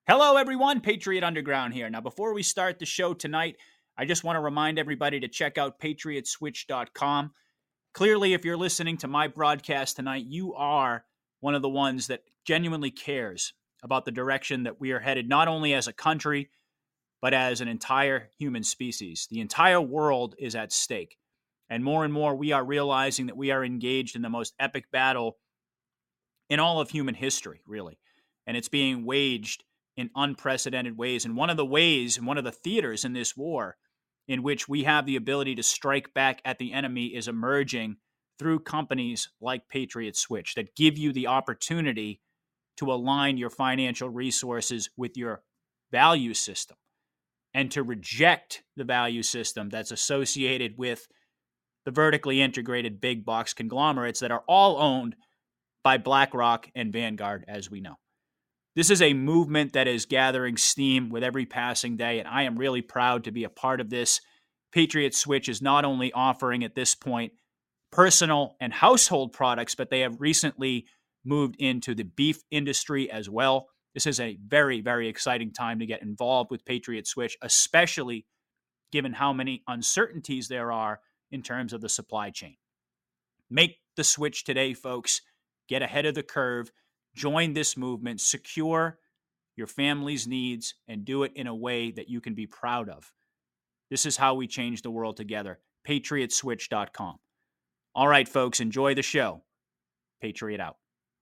Hello, everyone. Patriot Underground here. Now, before we start the show tonight, I just want to remind everybody to check out patriotswitch.com. Clearly, if you're listening to my broadcast tonight, you are one of the ones that genuinely cares about the direction that we are headed, not only as a country, but as an entire human species. The entire world is at stake. And more, we are realizing that we are engaged in the most epic battle in all of human history, really. And it's being waged in unprecedented ways. And one of the ways, and one of the theaters in this war in which we have the ability to strike back at the enemy is emerging through companies like Patriot Switch that give you the opportunity to align your financial resources with your value system and to reject the value system that's associated with the vertically integrated big box conglomerates that are all owned by BlackRock and Vanguard, as we know. This is a movement that is gathering steam with every passing day, and I am really proud to be a part of this. Patriot Switch is not only offering at this point personal and household products, but they have recently moved into the beef industry as well. This is a very, very exciting time to get involved with Patriot Switch, especially given how many uncertainties there are in terms of the supply chain. Make the switch today, folks. Get ahead of the curve. Join this movement, secure your family's needs, and do it in a way that you can be proud of. This is how we change the world together. PatriotSwitch.com. All right, folks, enjoy the show. Patriot out.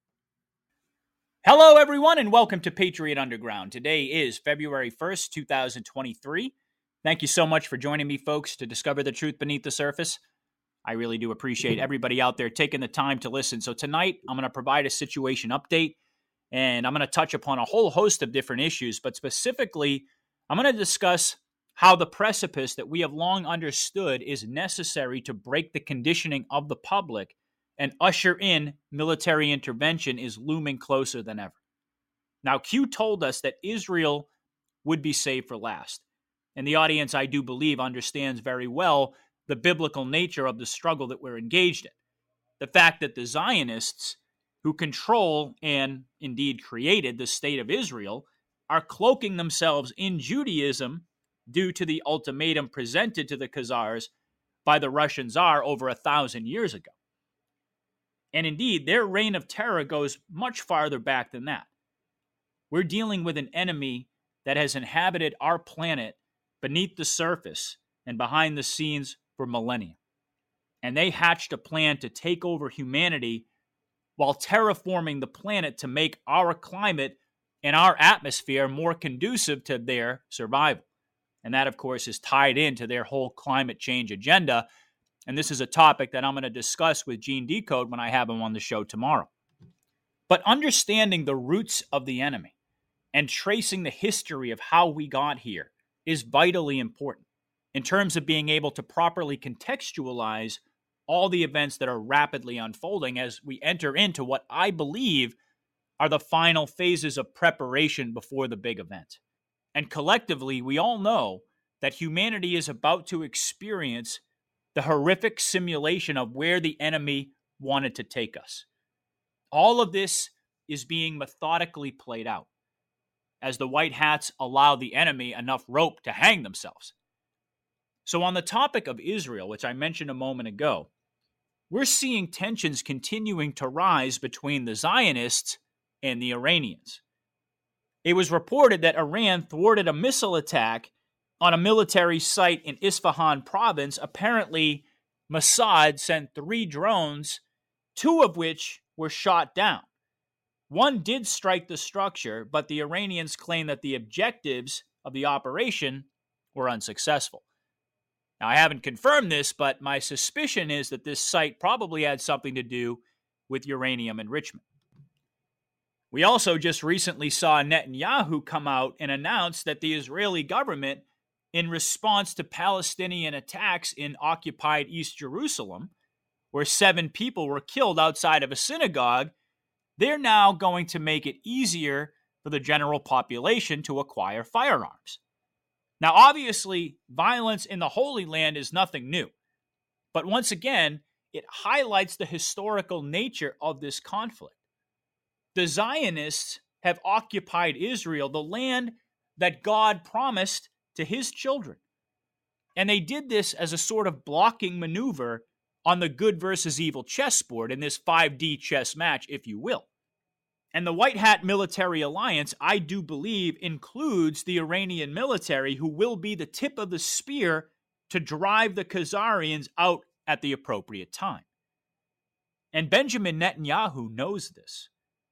Hello, everyone, and welcome to Patriot Underground. Today is February 1st, 2023. Thank you so much for joining me, folks, to discover the truth beneath the surface. I really do appreciate everybody out there taking the time to listen. So tonight, I'm going to provide a situation update, and I'm going to touch upon a whole host of different issues, but specifically, I'm going to discuss how the precipice that we have long understood is necessary to break the conditioning of the public and usher in military intervention is looming closer than ever. Now, Q told us that Israel would be saved for last, and the audience, I do believe, understands very well the biblical nature of the struggle that we're engaged in. The fact that the Zionists, who control and indeed created the state of Israel, are cloaking themselves in Judaism due to the ultimatum presented to the Khazars by the Russian Tsar over 1,000 years ago. And indeed, their reign of terror goes much farther back than that. We're dealing with an enemy that has inhabited our planet beneath the surface and behind the scenes for millennia. And they hatched a plan to take over humanity while terraforming the planet to make our climate and our atmosphere more conducive to their survival. And that, of course, is tied into their whole climate change agenda. And this is a topic that I'm going to discuss with Gene Decode when I have him on the show tomorrow. But understanding the roots of the enemy and tracing the history of how we got here is vitally important in terms of being able to properly contextualize all the events that are rapidly unfolding as we enter into what I believe are the final phases of preparation before the big event. And collectively, we all know that humanity is about to experience the horrific simulation of where the enemy wanted to take us. All of this is being methodically played out as the white hats allow the enemy enough rope to hang themselves. So on the topic of Israel, which I mentioned a moment ago, we're seeing tensions continuing to rise between the Zionists and the Iranians. It was reported that Iran thwarted a missile attack on a military site in Isfahan province. Apparently, Mossad sent 3 drones, 2 of which were shot down. One did strike the structure, but the Iranians claim that the objectives of the operation were unsuccessful. Now, I haven't confirmed this, but my suspicion is that this site probably had something to do with uranium enrichment. We also just recently saw Netanyahu come out and announce that the Israeli government, in response to Palestinian attacks in occupied East Jerusalem, where 7 people were killed outside of a synagogue, they're now going to make it easier for the general population to acquire firearms. Now, obviously, violence in the Holy Land is nothing new. But once again, it highlights the historical nature of this conflict. The Zionists have occupied Israel, the land that God promised to his children. And they did this as a sort of blocking maneuver on the good versus evil chessboard in this 5D chess match, if you will. And the White Hat Military Alliance, I do believe, includes the Iranian military, who will be the tip of the spear to drive the Khazarians out at the appropriate time. And Benjamin Netanyahu knows this.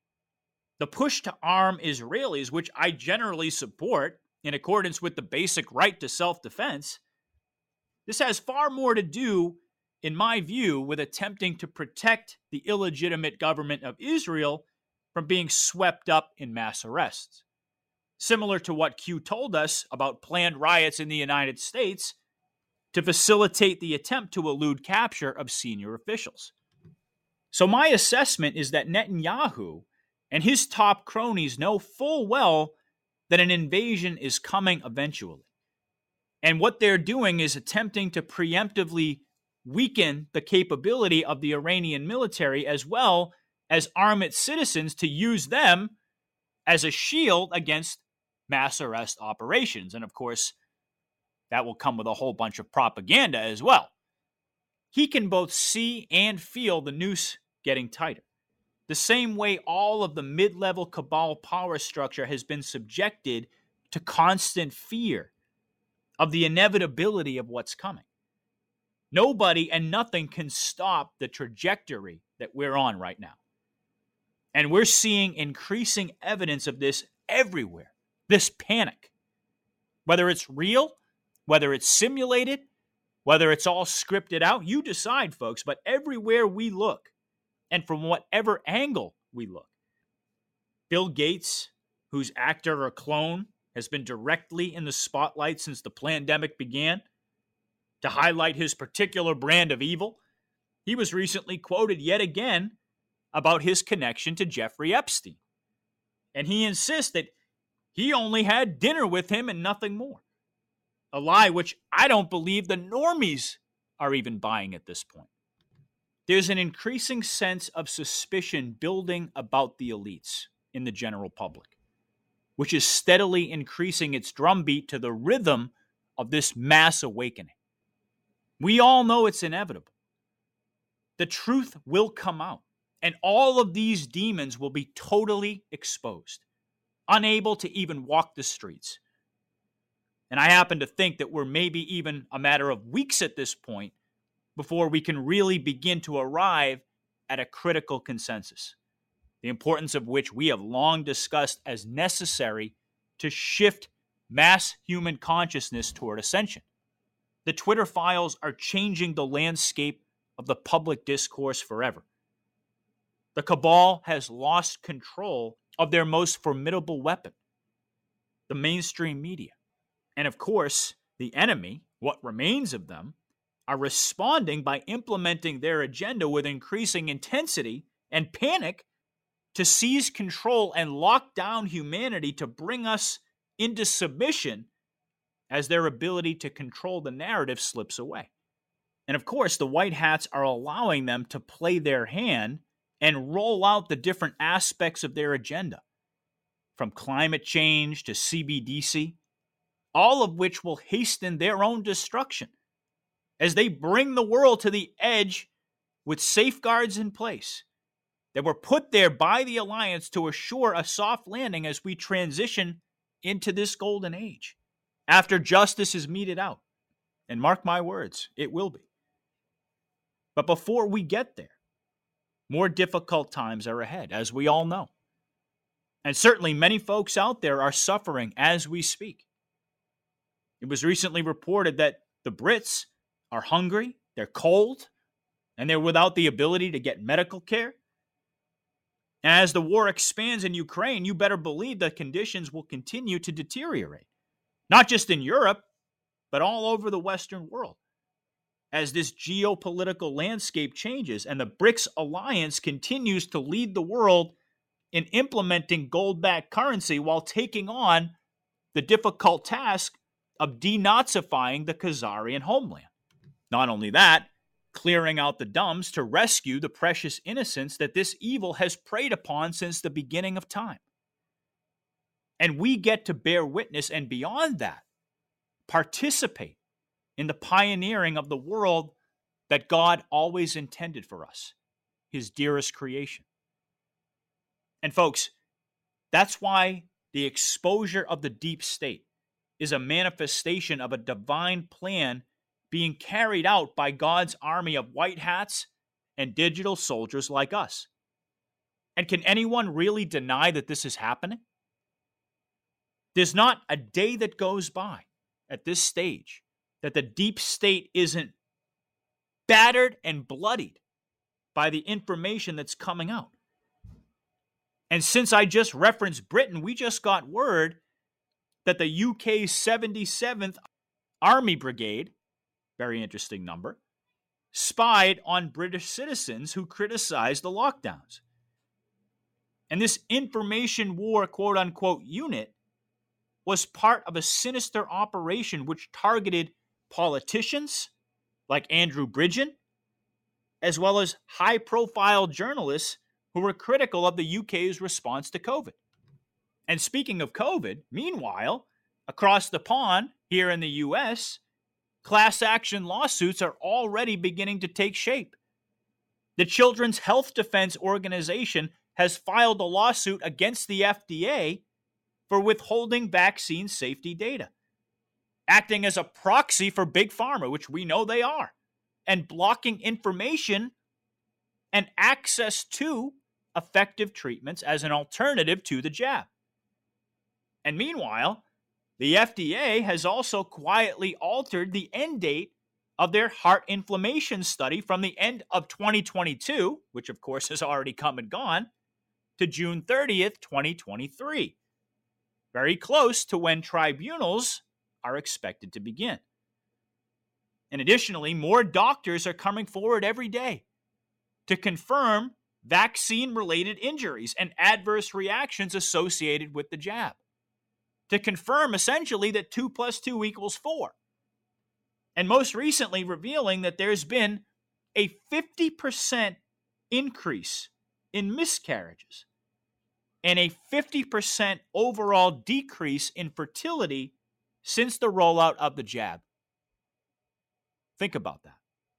The push to arm Israelis, which I generally support in accordance with the basic right to self-defense, this has far more to do, in my view, with attempting to protect the illegitimate government of Israel from being swept up in mass arrests. Similar to what Q told us about planned riots in the United States to facilitate the attempt to elude capture of senior officials. So my assessment is that Netanyahu and his top cronies know full well that an invasion is coming eventually. And what they're doing is attempting to preemptively weaken the capability of the Iranian military, as well as arm its citizens to use them as a shield against mass arrest operations. And of course, that will come with a whole bunch of propaganda as well. He can both see and feel the noose getting tighter. The same way all of the mid-level cabal power structure has been subjected to constant fear of the inevitability of what's coming. Nobody and nothing can stop the trajectory that we're on right now. And we're seeing increasing evidence of this everywhere, this panic. Whether it's real, whether it's simulated, whether it's all scripted out, you decide, folks, but everywhere we look, and from whatever angle we look, Bill Gates, whose actor or clone has been directly in the spotlight since the pandemic began, to highlight his particular brand of evil, he was recently quoted yet again about his connection to Jeffrey Epstein. And he insists that he only had dinner with him and nothing more. A lie which I don't believe the normies are even buying at this point. There's an increasing sense of suspicion building about the elites in the general public, which is steadily increasing its drumbeat to the rhythm of this mass awakening. We all know it's inevitable. The truth will come out, and all of these demons will be totally exposed, unable to even walk the streets. And I happen to think that we're maybe even a matter of weeks at this point before we can really begin to arrive at a critical consensus, the importance of which we have long discussed as necessary to shift mass human consciousness toward ascension. The Twitter files are changing the landscape of the public discourse forever. The cabal has lost control of their most formidable weapon, the mainstream media. And of course, the enemy, what remains of them, are responding by implementing their agenda with increasing intensity and panic to seize control and lock down humanity, to bring us into submission as their ability to control the narrative slips away. And of course, the White Hats are allowing them to play their hand and roll out the different aspects of their agenda, from climate change to CBDC, all of which will hasten their own destruction as they bring the world to the edge with safeguards in place that were put there by the alliance to assure a soft landing as we transition into this golden age, after justice is meted out. And mark my words, it will be. But before we get there, more difficult times are ahead, as we all know. And certainly many folks out there are suffering as we speak. It was recently reported that the Brits are hungry, they're cold, and they're without the ability to get medical care. And as the war expands in Ukraine, you better believe that conditions will continue to deteriorate, not just in Europe, but all over the Western world, as this geopolitical landscape changes and the BRICS alliance continues to lead the world in implementing gold-backed currency while taking on the difficult task of denazifying the Khazarian homeland. Not only that, clearing out the dumbs to rescue the precious innocents that this evil has preyed upon since the beginning of time. And we get to bear witness and beyond that, participate in the pioneering of the world that God always intended for us, his dearest creation. And folks, that's why the exposure of the deep state is a manifestation of a divine plan being carried out by God's army of white hats and digital soldiers like us. And can anyone really deny that this is happening? There's not a day that goes by at this stage that the deep state isn't battered and bloodied by the information that's coming out. And since I just referenced Britain, we just got word that the UK's 77th Army Brigade, very interesting number, spied on British citizens who criticized the lockdowns. And this information war, quote unquote, unit was part of a sinister operation which targeted politicians like Andrew Bridgen, as well as high-profile journalists who were critical of the UK's response to COVID. And speaking of COVID, meanwhile, across the pond here in the US, class action lawsuits are already beginning to take shape. The Children's Health Defense Organization has filed a lawsuit against the FDA for withholding vaccine safety data, acting as a proxy for Big Pharma, which we know they are, and blocking information and access to effective treatments as an alternative to the jab. And meanwhile, the FDA has also quietly altered the end date of their heart inflammation study from the end of 2022, which of course has already come and gone, to June 30th, 2023. Very close to when tribunals are expected to begin. And additionally, more doctors are coming forward every day to confirm vaccine-related injuries and adverse reactions associated with the jab, to confirm essentially that 2 + 2 = 4. And most recently revealing that there's been a 50% increase in miscarriages and a 50% overall decrease in fertility since the rollout of the jab. Think about that.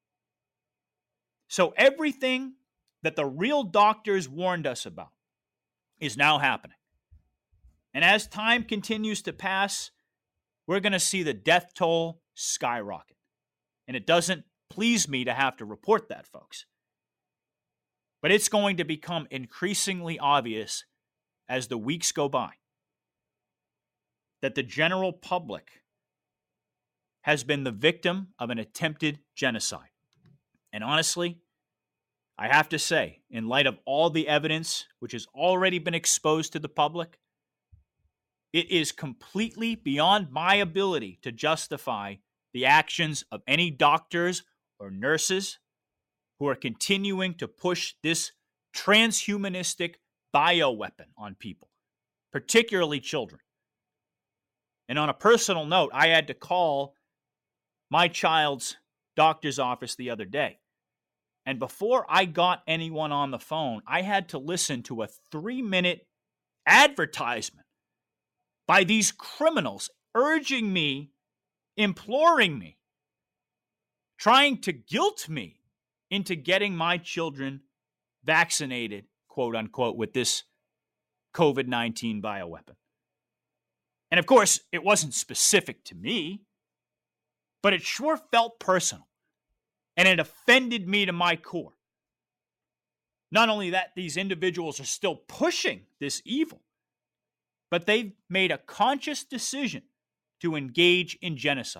So everything that the real doctors warned us about is now happening. And as time continues to pass, we're going to see the death toll skyrocket. And it doesn't please me to have to report that, folks. But it's going to become increasingly obvious as the weeks go by that the general public has been the victim of an attempted genocide. And honestly, I have to say, in light of all the evidence which has already been exposed to the public, it is completely beyond my ability to justify the actions of any doctors or nurses who are continuing to push this transhumanistic bioweapon on people, particularly children. And on a personal note, I had to call my child's doctor's office the other day. And before I got anyone on the phone, I had to listen to a 3-minute advertisement by these criminals urging me, imploring me, trying to guilt me into getting my children vaccinated, quote unquote, with this COVID-19 bioweapon. And of course, it wasn't specific to me, but it sure felt personal. And it offended me to my core. Not only that, these individuals are still pushing this evil, but they've made a conscious decision to engage in genocide.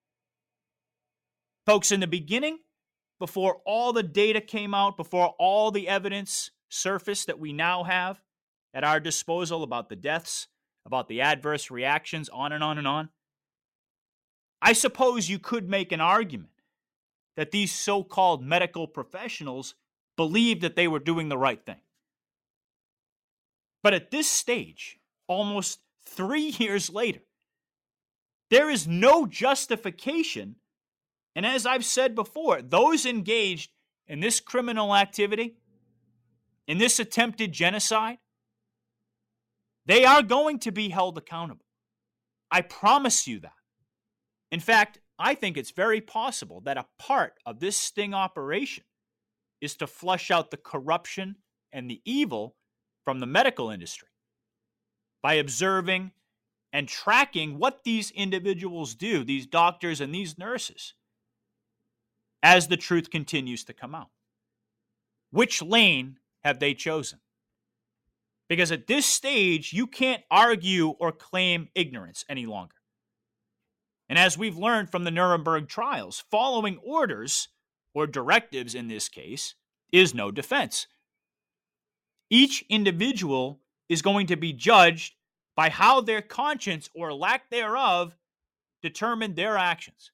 Folks, in the beginning, before all the data came out, before all the evidence surfaced that we now have at our disposal about the deaths, about the adverse reactions, on and on and on, I suppose you could make an argument that these so-called medical professionals believed that they were doing the right thing. But at this stage, almost 3 years later, there is no justification. And as I've said before, those engaged in this criminal activity, in this attempted genocide, They are going to be held accountable. I promise you that. In fact, I think it's very possible that a part of this sting operation is to flush out the corruption and the evil from the medical industry by observing and tracking what these individuals do, these doctors and these nurses, as the truth continues to come out. Which lane have they chosen? Because at this stage, you can't argue or claim ignorance any longer. And as we've learned from the Nuremberg trials, following orders, or directives in this case, is no defense. Each individual is going to be judged by how their conscience or lack thereof determined their actions.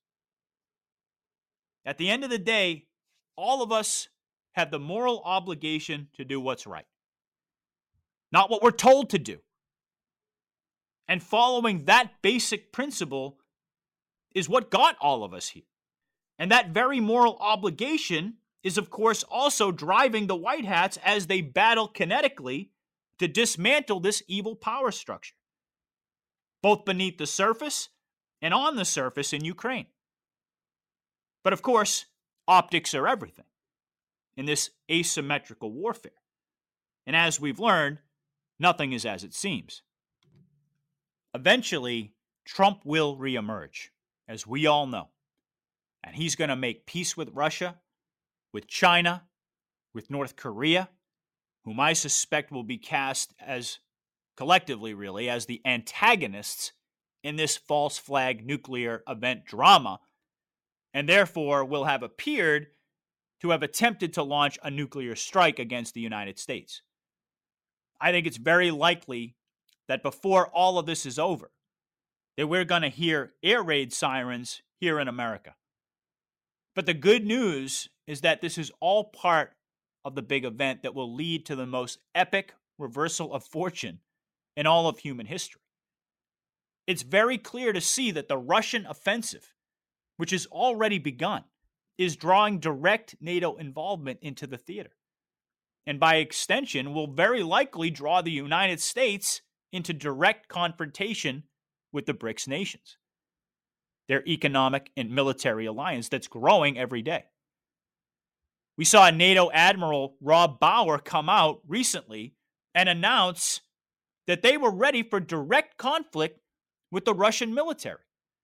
At the end of the day, all of us have the moral obligation to do what's right, not what we're told to do. And following that basic principle is what got all of us here. And that very moral obligation is, of course, also driving the White Hats as they battle kinetically to dismantle this evil power structure, both beneath the surface and on the surface in Ukraine. But of course, optics are everything in this asymmetrical warfare. And as we've learned, nothing is as it seems. Eventually, Trump will reemerge, as we all know. And he's going to make peace with Russia, with China, with North Korea, whom I suspect will be cast as, collectively really, as the antagonists in this false flag nuclear event drama, and therefore will have appeared to have attempted to launch a nuclear strike against the United States. I think it's very likely that before all of this is over, that we're going to hear air raid sirens here in America. But the good news is that this is all part of the big event that will lead to the most epic reversal of fortune in all of human history. It's very clear to see that the Russian offensive, which has already begun, is drawing direct NATO involvement into the theater. And by extension, will very likely draw the United States into direct confrontation with the BRICS nations, their economic and military alliance that's growing every day. We saw NATO Admiral Rob Bauer come out recently and announce that they were ready for direct conflict with the Russian military.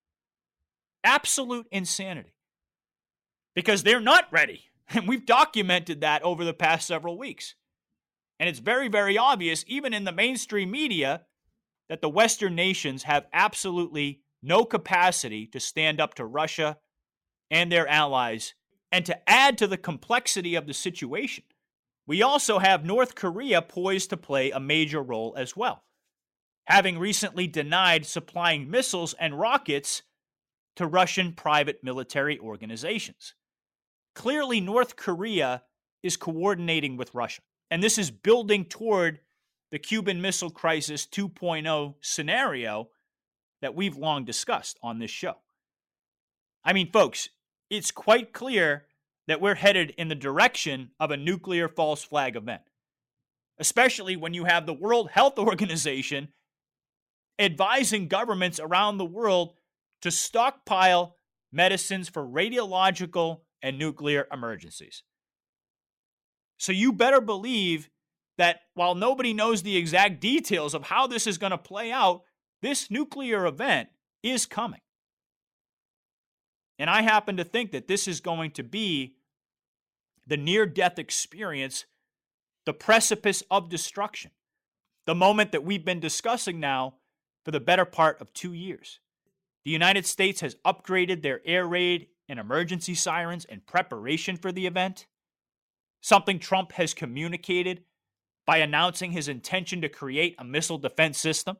Absolute insanity. Because they're not ready. And we've documented that over the past several weeks. And it's very, very obvious, even in the mainstream media, that the Western nations have absolutely no capacity to stand up to Russia and their allies. And to add to the complexity of the situation, we also have North Korea poised to play a major role as well, having recently denied supplying missiles and rockets to Russian private military organizations. Clearly, North Korea is coordinating with Russia, and this is building toward the Cuban Missile Crisis 2.0 scenario that we've long discussed on this show. I mean, folks, it's quite clear that we're headed in the direction of a nuclear false flag event, especially when you have the World Health Organization advising governments around the world to stockpile medicines for radiological and nuclear emergencies. So you better believe that while nobody knows the exact details of how this is going to play out, this nuclear event is coming. And I happen to think that this is going to be the near-death experience, the precipice of destruction, the moment that we've been discussing now for the better part of 2 years. The United States has upgraded their air raid and emergency sirens in preparation for the event, something Trump has communicated by announcing his intention to create a missile defense system.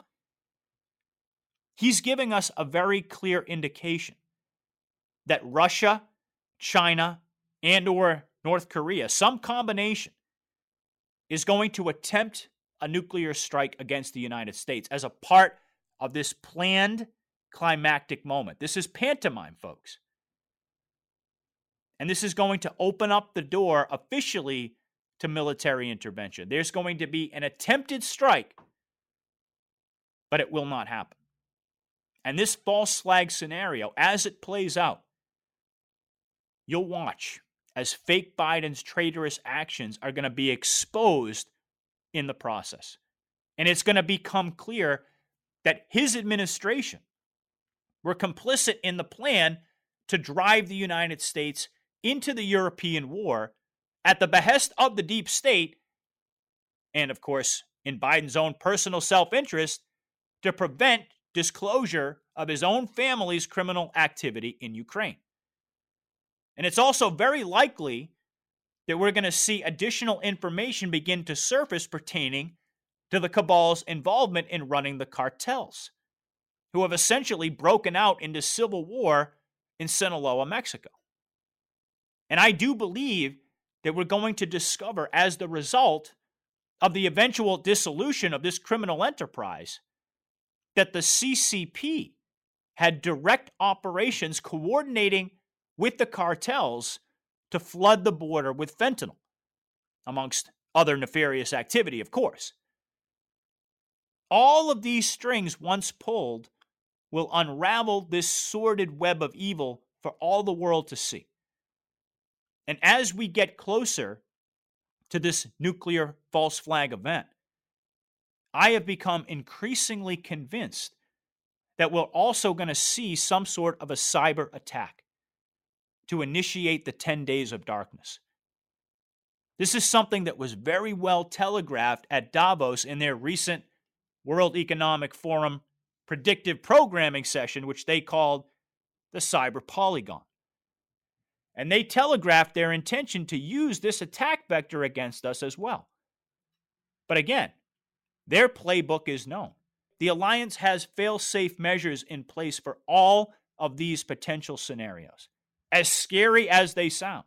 He's giving us a very clear indication that Russia, China, and/or North Korea, some combination, is going to attempt a nuclear strike against the United States as a part of this planned climactic moment. This is pantomime, folks. And this is going to open up the door officially to military intervention. There's going to be an attempted strike but it will not happen. And this false flag scenario, as it plays out, you'll watch as fake Biden's traitorous actions are going to be exposed in the process. And it's going to become clear that his administration were complicit in the plan to drive the United States into the European war at the behest of the deep state, and of course, in Biden's own personal self-interest, to prevent disclosure of his own family's criminal activity in Ukraine. And it's also very likely that we're going to see additional information begin to surface pertaining to the cabal's involvement in running the cartels, who have essentially broken out into civil war in Sinaloa, Mexico. And I do believe that we're going to discover, as the result of the eventual dissolution of this criminal enterprise, that the CCP had direct operations coordinating with the cartels to flood the border with fentanyl, amongst other nefarious activity, of course. All of these strings, once pulled, will unravel this sordid web of evil for all the world to see. And as we get closer to this nuclear false flag event, I have become increasingly convinced that we're also going to see some sort of a cyber attack to initiate the 10 days of darkness. This is something that was very well telegraphed at Davos in their recent World Economic Forum predictive programming session, which they called the Cyber Polygon. And they telegraphed their intention to use this attack vector against us as well. But again, their playbook is known. The alliance has fail-safe measures in place for all of these potential scenarios, as scary as they sound.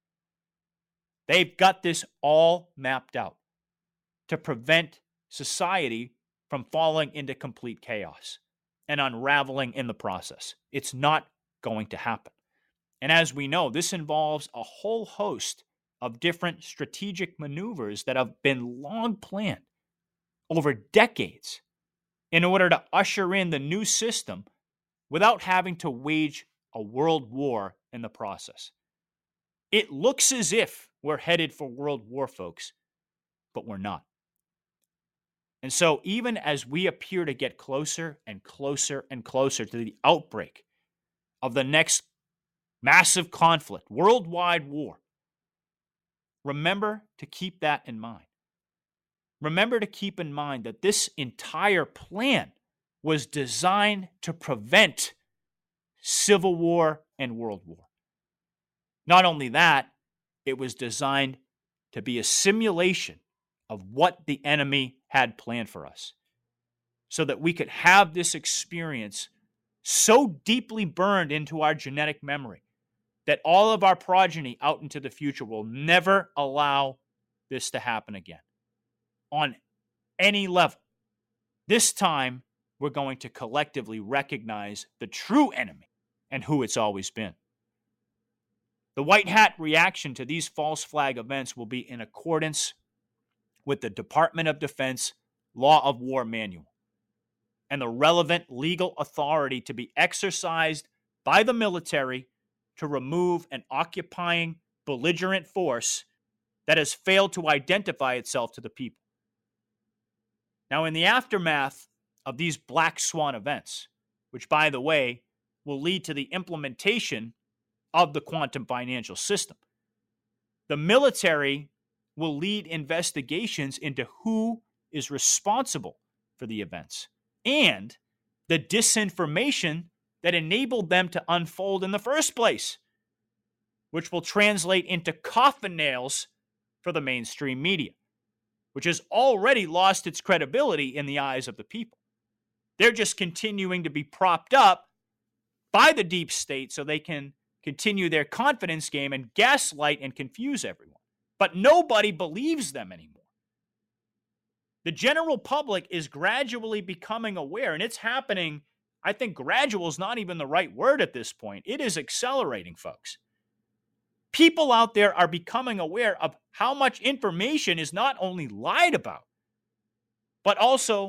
They've got this all mapped out to prevent society from falling into complete chaos and unraveling in the process. It's not going to happen. And as we know, this involves a whole host of different strategic maneuvers that have been long planned over decades in order to usher in the new system without having to wage a world war in the process. It looks as if we're headed for world war, folks, but we're not. And so even as we appear to get closer and closer and closer to the outbreak of the next massive conflict, worldwide war, remember to keep that in mind. Remember to keep in mind that this entire plan was designed to prevent civil war and world war. Not only that, it was designed to be a simulation of what the enemy had planned for us, so that we could have this experience so deeply burned into our genetic memory that all of our progeny out into the future will never allow this to happen again on any level. This time, we're going to collectively recognize the true enemy and who it's always been. The white hat reaction to these false flag events will be in accordance with the Department of Defense Law of War Manual and the relevant legal authority to be exercised by the military to remove an occupying belligerent force that has failed to identify itself to the people. Now, in the aftermath of these black swan events, which, by the way, will lead to the implementation of the quantum financial system, the military will lead investigations into who is responsible for the events and the disinformation that enabled them to unfold in the first place, which will translate into coffin nails for the mainstream media, which has already lost its credibility in the eyes of the people. They're just continuing to be propped up by the deep state so they can continue their confidence game and gaslight and confuse everyone. But nobody believes them anymore. The general public is gradually becoming aware, and it's happening. I think gradual is not even the right word at this point. It is accelerating, folks. People out there are becoming aware of how much information is not only lied about, but also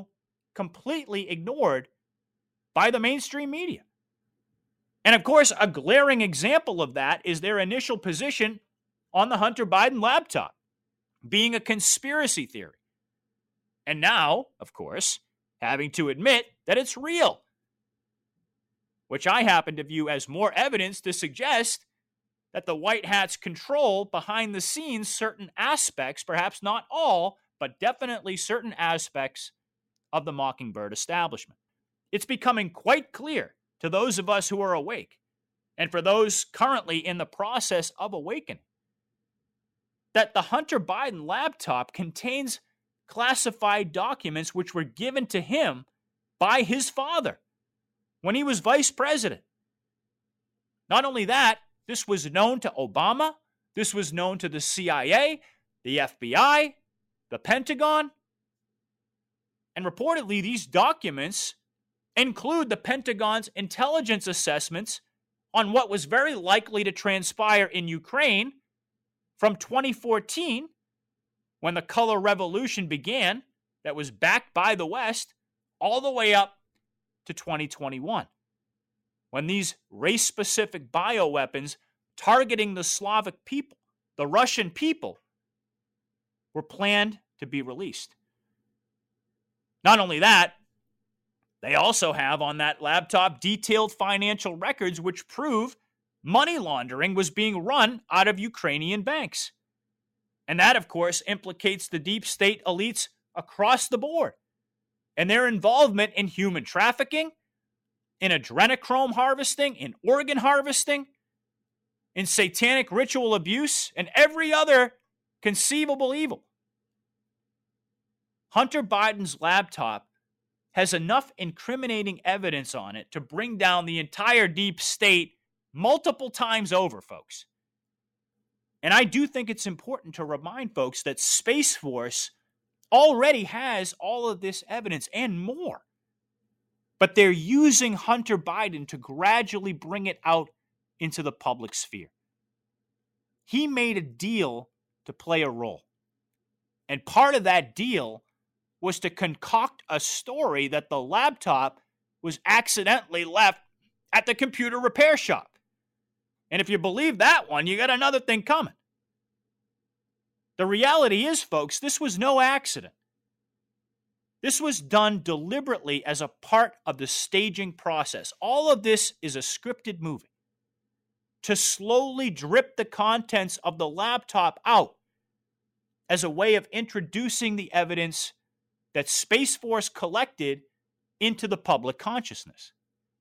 completely ignored by the mainstream media. And of course, a glaring example of that is their initial position on the Hunter Biden laptop being a conspiracy theory. And now, of course, having to admit that it's real, which I happen to view as more evidence to suggest that the White Hats control behind the scenes certain aspects, perhaps not all, but definitely certain aspects of the Mockingbird establishment. It's becoming quite clear to those of us who are awake, and for those currently in the process of awakening, that the Hunter Biden laptop contains classified documents which were given to him by his father when he was vice president. Not only that, this was known to Obama, this was known to the CIA, the FBI, the Pentagon, and reportedly these documents include the Pentagon's intelligence assessments on what was very likely to transpire in Ukraine from 2014, when the color revolution began, that was backed by the West, all the way up to 2021, when these race-specific bioweapons targeting the Slavic people, the Russian people, were planned to be released. Not only that, they also have on that laptop detailed financial records which prove money laundering was being run out of Ukrainian banks. And that, of course, implicates the deep state elites across the board and their involvement in human trafficking, in adrenochrome harvesting, in organ harvesting, in satanic ritual abuse, and every other conceivable evil. Hunter Biden's laptop has enough incriminating evidence on it to bring down the entire deep state multiple times over, folks. And I do think it's important to remind folks that Space Force already has all of this evidence and more. But they're using Hunter Biden to gradually bring it out into the public sphere. He made a deal to play a role. And part of that deal was to concoct a story that the laptop was accidentally left at the computer repair shop. And if you believe that one, you got another thing coming. The reality is, folks, this was no accident. This was done deliberately as a part of the staging process. All of this is a scripted movie to slowly drip the contents of the laptop out as a way of introducing the evidence that Space Force collected into the public consciousness.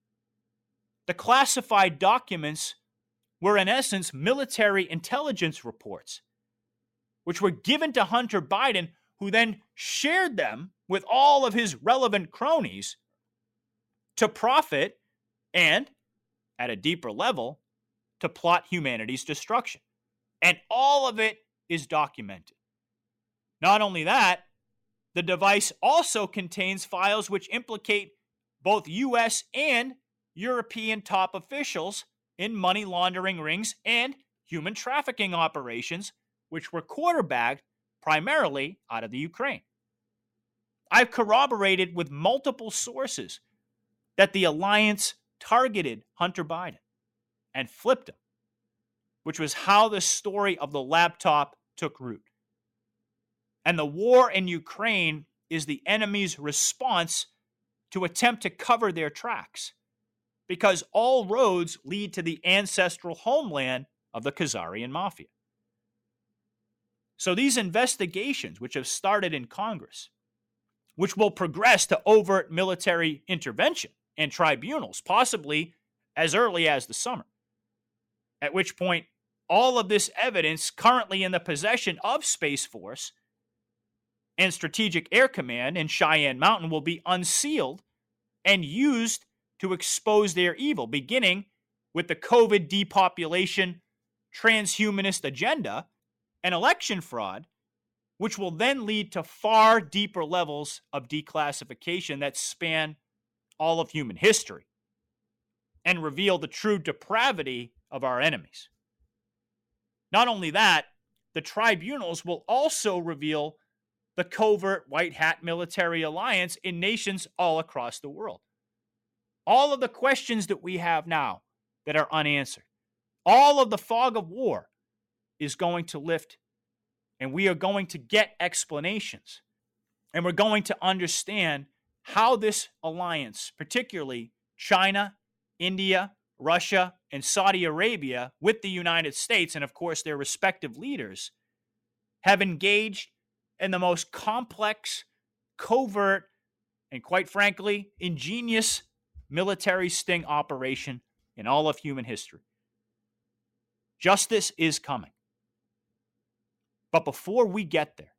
The classified documents were, in essence, military intelligence reports, which were given to Hunter Biden, who then shared them with all of his relevant cronies to profit and, at a deeper level, to plot humanity's destruction. And all of it is documented. Not only that, the device also contains files which implicate both U.S. and European top officials in money laundering rings and human trafficking operations, which were quarterbacked primarily out of the Ukraine. I've corroborated with multiple sources that the alliance targeted Hunter Biden and flipped him, which was how the story of the laptop took root. And the war in Ukraine is the enemy's response to attempt to cover their tracks, because all roads lead to the ancestral homeland of the Khazarian mafia. So these investigations, which have started in Congress, which will progress to overt military intervention and tribunals, possibly as early as the summer, at which point all of this evidence currently in the possession of Space Force and Strategic Air Command in Cheyenne Mountain will be unsealed and used to expose their evil, beginning with the COVID depopulation, transhumanist agenda, and election fraud, which will then lead to far deeper levels of declassification that span all of human history and reveal the true depravity of our enemies. Not only that, the tribunals will also reveal the covert white hat military alliance in nations all across the world. All of the questions that we have now that are unanswered, all of the fog of war is going to lift, and we are going to get explanations. And we're going to understand how this alliance, particularly China, India, Russia, and Saudi Arabia, with the United States, and of course their respective leaders, have engaged in the most complex, covert, and quite frankly, ingenious military sting operation in all of human history. Justice is coming. But before we get there,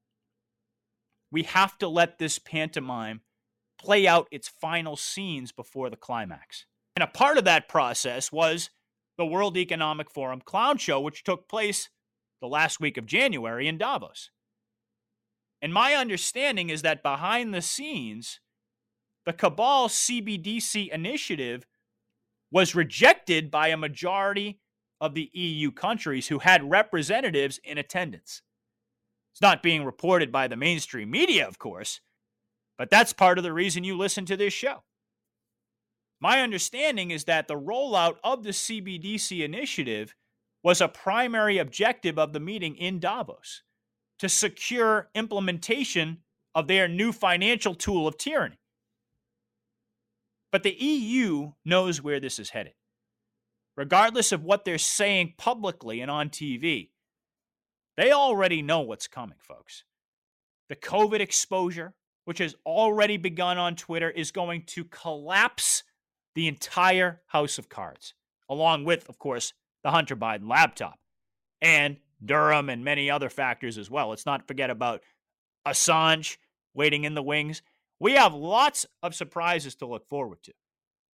we have to let this pantomime play out its final scenes before the climax. And a part of that process was the World Economic Forum Clown Show, which took place the last week of January in Davos. And my understanding is that behind the scenes, the Cabal CBDC initiative was rejected by a majority of the EU countries who had representatives in attendance. It's not being reported by the mainstream media, of course, but that's part of the reason you listen to this show. My understanding is that the rollout of the CBDC initiative was a primary objective of the meeting in Davos to secure implementation of their new financial tool of tyranny. But the EU knows where this is headed. Regardless of what they're saying publicly and on TV, they already know what's coming, folks. The COVID exposure, which has already begun on Twitter, is going to collapse the entire house of cards, along with, of course, the Hunter Biden laptop and Durham and many other factors as well. Let's not forget about Assange waiting in the wings. We have lots of surprises to look forward to.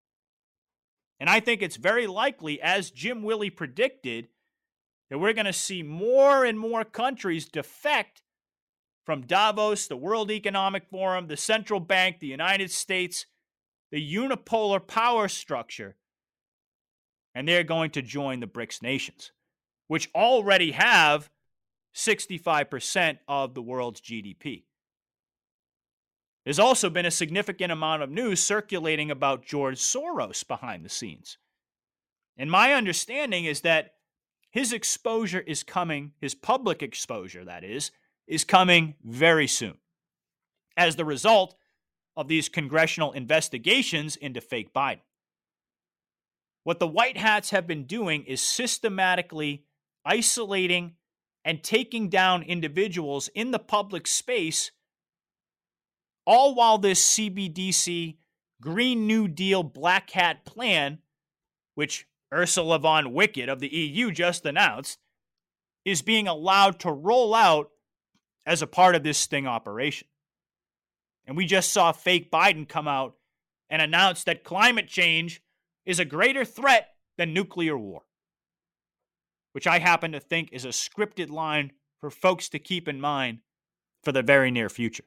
And I think it's very likely, as Jim Willey predicted, that we're going to see more and more countries defect from Davos, the World Economic Forum, the central bank, the United States, the unipolar power structure, and they're going to join the BRICS nations, which already have 65% of the world's GDP. There's also been a significant amount of news circulating about George Soros behind the scenes. And my understanding is that his exposure is coming, his public exposure, that is coming very soon as the result of these congressional investigations into fake Biden. What the White Hats have been doing is systematically isolating and taking down individuals in the public space, all while this CBDC Green New Deal Black Hat plan, which Ursula von Wicked of the EU just announced, is being allowed to roll out as a part of this sting operation. And we just saw fake Biden come out and announce that climate change is a greater threat than nuclear war, which I happen to think is a scripted line for folks to keep in mind for the very near future.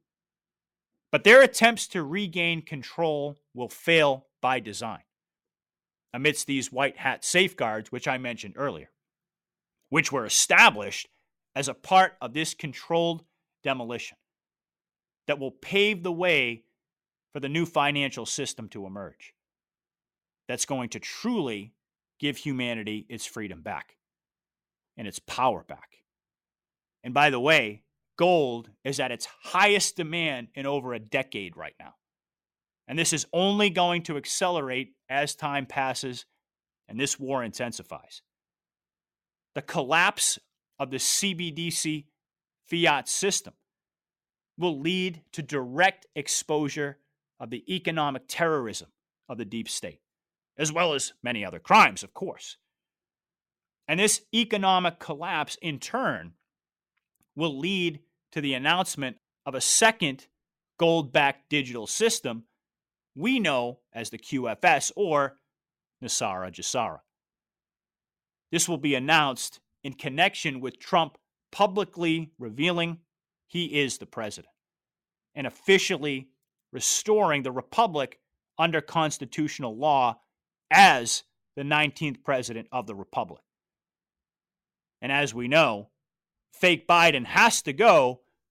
But their attempts to regain control will fail by design amidst these white hat safeguards, which I mentioned earlier, which were established as a part of this controlled demolition that will pave the way for the new financial system to emerge. That's going to truly give humanity its freedom back and its power back. And by the way, gold is at its highest demand in over a decade right now. And this is only going to accelerate as time passes and this war intensifies. The collapse of the CBDC fiat system will lead to direct exposure of the economic terrorism of the deep state, as well as many other crimes, of course. And this economic collapse, in turn, will lead to the announcement of a second gold-backed digital system we know as the QFS, or NESARA GESARA. This will be announced in connection with Trump publicly revealing he is the president and officially restoring the republic under constitutional law as the 19th president of the republic. And as we know, fake Biden has to go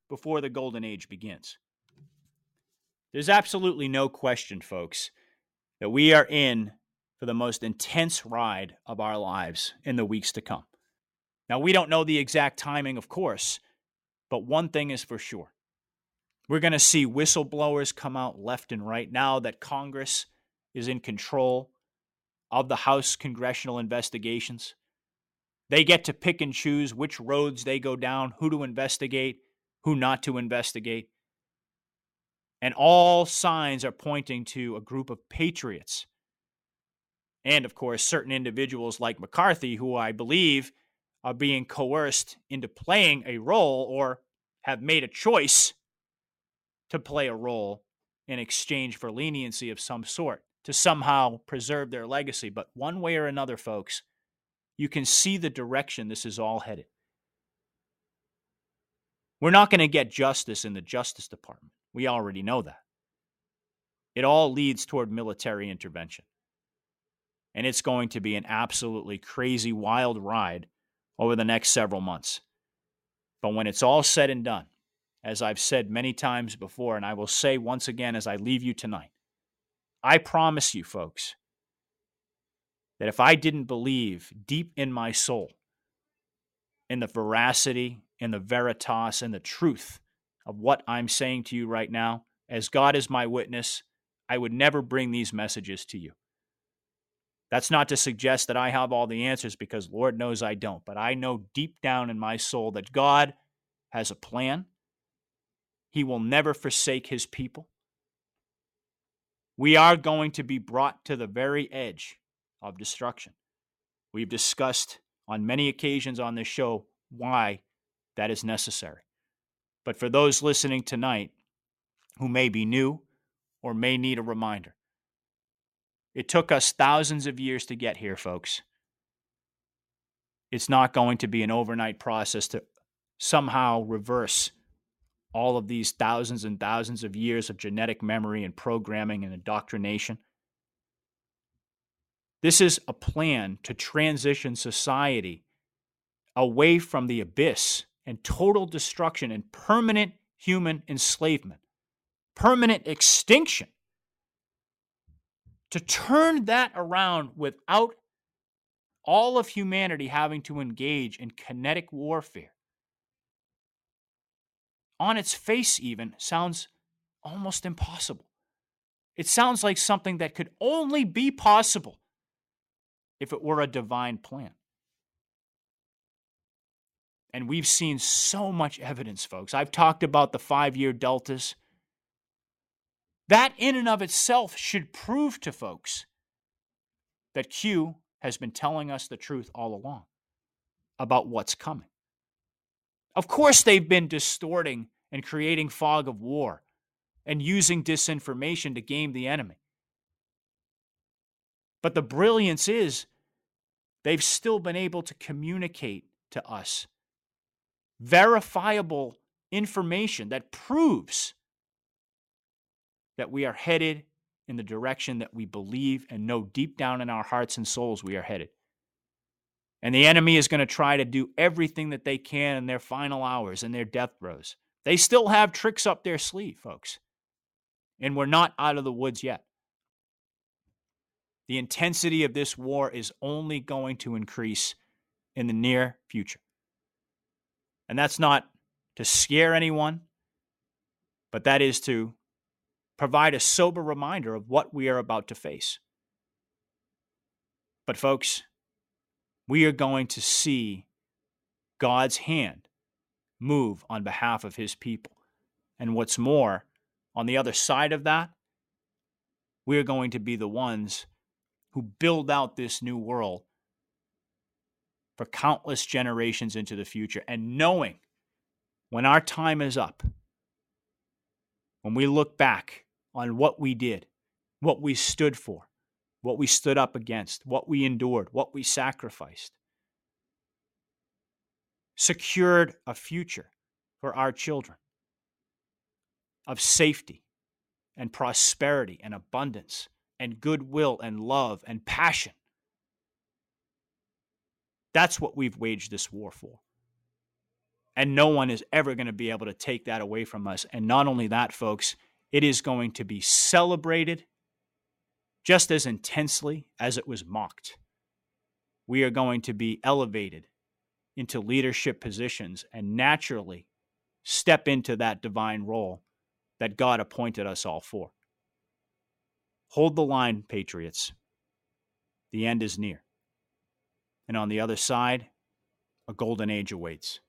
before the golden age begins. There's absolutely no question, folks, that we are in for the most intense ride of our lives in the weeks to come. Now, we don't know the exact timing, of course, but one thing is for sure. We're going to see whistleblowers come out left and right now that Congress is in control of the House congressional investigations. They get to pick and choose which roads they go down, who to investigate, who not to investigate. And all signs are pointing to a group of patriots. And, of course, certain individuals like McCarthy, who I believe are being coerced into playing a role or have made a choice to play a role in exchange for leniency of some sort to somehow preserve their legacy. But one way or another, folks, you can see the direction this is all headed. We're not going to get justice in the Justice Department. We already know that. It all leads toward military intervention. And it's going to be an absolutely crazy, wild ride over the next several months. But when it's all said and done, as I've said many times before, and I will say once again as I leave you tonight, I promise you, folks, that if I didn't believe deep in my soul in the veracity and the veritas and the truth of what I'm saying to you right now, as God is my witness, I would never bring these messages to you. That's not to suggest that I have all the answers, because Lord knows I don't. But I know deep down in my soul that God has a plan. He will never forsake his people. We are going to be brought to the very edge of destruction. We've discussed on many occasions on this show why that is necessary. But for those listening tonight who may be new or may need a reminder, it took us thousands of years to get here, folks. It's not going to be an overnight process to somehow reverse all of these thousands and thousands of years of genetic memory and programming and indoctrination. This is a plan to transition society away from the abyss and total destruction and permanent human enslavement, permanent extinction, to turn that around without all of humanity having to engage in kinetic warfare. On its face even, sounds almost impossible. It sounds like something that could only be possible if it were a divine plan. And we've seen so much evidence, folks. I've talked about the 5-year deltas. That in and of itself should prove to folks that Q has been telling us the truth all along about what's coming. Of course, they've been distorting and creating fog of war and using disinformation to game the enemy. But the brilliance is they've still been able to communicate to us verifiable information that proves that we are headed in the direction that we believe and know deep down in our hearts and souls we are headed. And the enemy is going to try to do everything that they can in their final hours and their death throes. They still have tricks up their sleeve, folks. And we're not out of the woods yet. The intensity of this war is only going to increase in the near future. And that's not to scare anyone, but that is to provide a sober reminder of what we are about to face. But folks, we are going to see God's hand move on behalf of his people. And what's more, on the other side of that, we are going to be the ones who build out this new world for countless generations into the future. And knowing when our time is up, when we look back on what we did, what we stood for, what we stood up against, what we endured, what we sacrificed, secured a future for our children of safety and prosperity and abundance and goodwill and love and passion. That's what we've waged this war for. And no one is ever going to be able to take that away from us. And not only that, folks, it is going to be celebrated just as intensely as it was mocked. We are going to be elevated into leadership positions and naturally step into that divine role that God appointed us all for. Hold the line, Patriots. The end is near. And on the other side, a golden age awaits.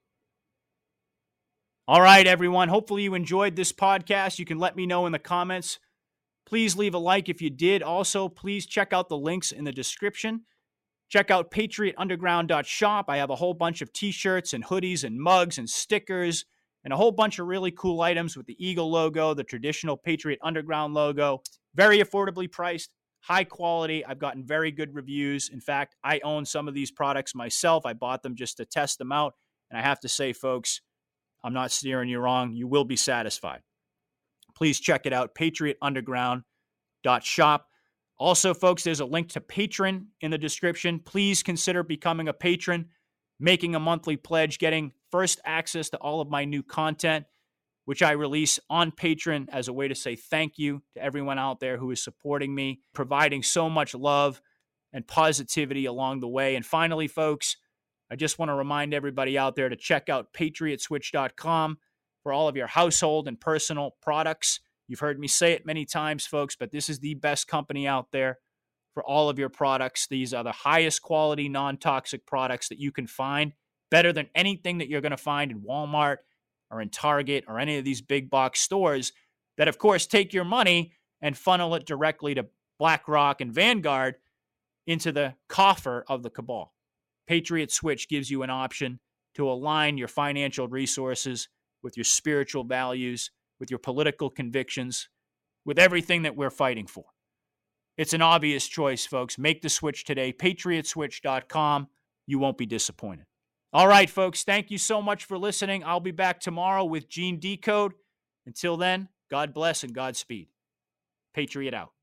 All right, everyone. Hopefully you enjoyed this podcast. You can let me know in the comments. Please leave a like if you did. Also, please check out the links in the description. Check out patriotunderground.shop. I have a whole bunch of t-shirts and hoodies and mugs and stickers and a whole bunch of really cool items with the Eagle logo, the traditional Patriot Underground logo. Very affordably priced, high quality. I've gotten very good reviews. In fact, I own some of these products myself. I bought them just to test them out. And I have to say, folks, I'm not steering you wrong. You will be satisfied. Please check it out, patriotunderground.shop. Also, folks, there's a link to Patreon in the description. Please consider becoming a patron, making a monthly pledge, getting first access to all of my new content, which I release on Patreon as a way to say thank you to everyone out there who is supporting me, providing so much love and positivity along the way. And finally, folks, I just want to remind everybody out there to check out patriotswitch.com for all of your household and personal products. You've heard me say it many times, folks, but this is the best company out there for all of your products. These are the highest quality, non-toxic products that you can find, better than anything that you're going to find in Walmart or in Target or any of these big box stores that, of course, take your money and funnel it directly to BlackRock and Vanguard into the coffer of the cabal. Patriot Switch gives you an option to align your financial resources with your spiritual values, with your political convictions, with everything that we're fighting for. It's an obvious choice, folks. Make the switch today. patriotswitch.com. You won't be disappointed. All right, folks. Thank you so much for listening. I'll be back tomorrow with Gene Decode. Until then, God bless and Godspeed. Patriot out.